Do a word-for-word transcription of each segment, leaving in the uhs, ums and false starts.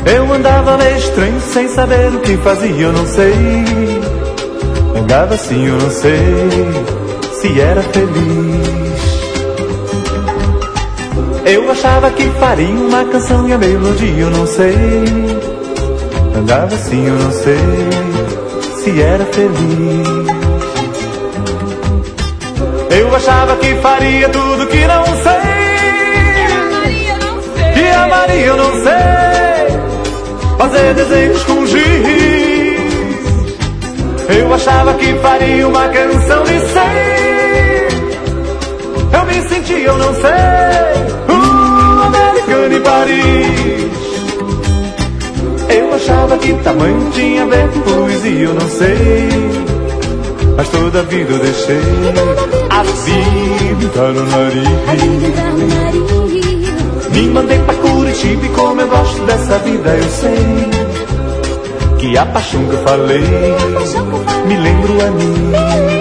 Eu andava meio estranho, sem saber o que fazia, eu não sei. Andava assim, eu não sei se era feliz. Eu achava que faria uma canção e a melodia, eu não sei. Andava assim, eu não sei se era feliz. Eu achava que faria tudo que não sei. Que amaria, eu não sei. Fazer desenhos com giz. Eu achava que faria uma canção de cem. Eu me sentia, eu não sei, um americano em Paris. Eu achava que tamanho tinha a ver com poesia, eu não sei. Mas toda a vida eu deixei a vida no nariz. Me mandei pra Curitiba e como eu gosto dessa vida eu sei. Que a paixão que eu falei me lembro a mim.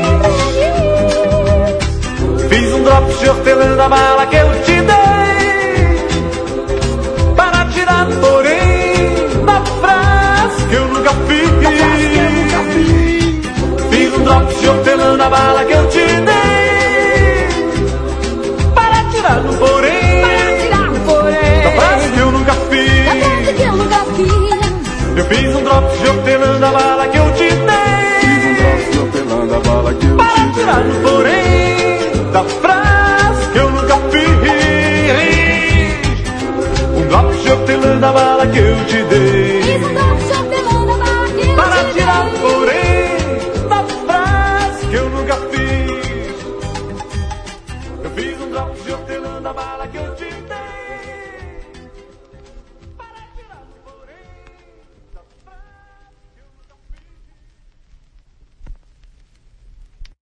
Fiz um drop de hortelã na bala que eu te dei, para tirar porém da frase que eu nunca fiz. Fiz um drop de hortelã na bala que eu te dei, para tirar no porém da frase que eu nunca fiz. Eu fiz um drop de hortelã da bala que eu te dei, fiz um drop de hortelã da bala que eu para te dei, tirar no porém da frase que eu nunca fiz. Um drop de hortelã da bala que eu te dei.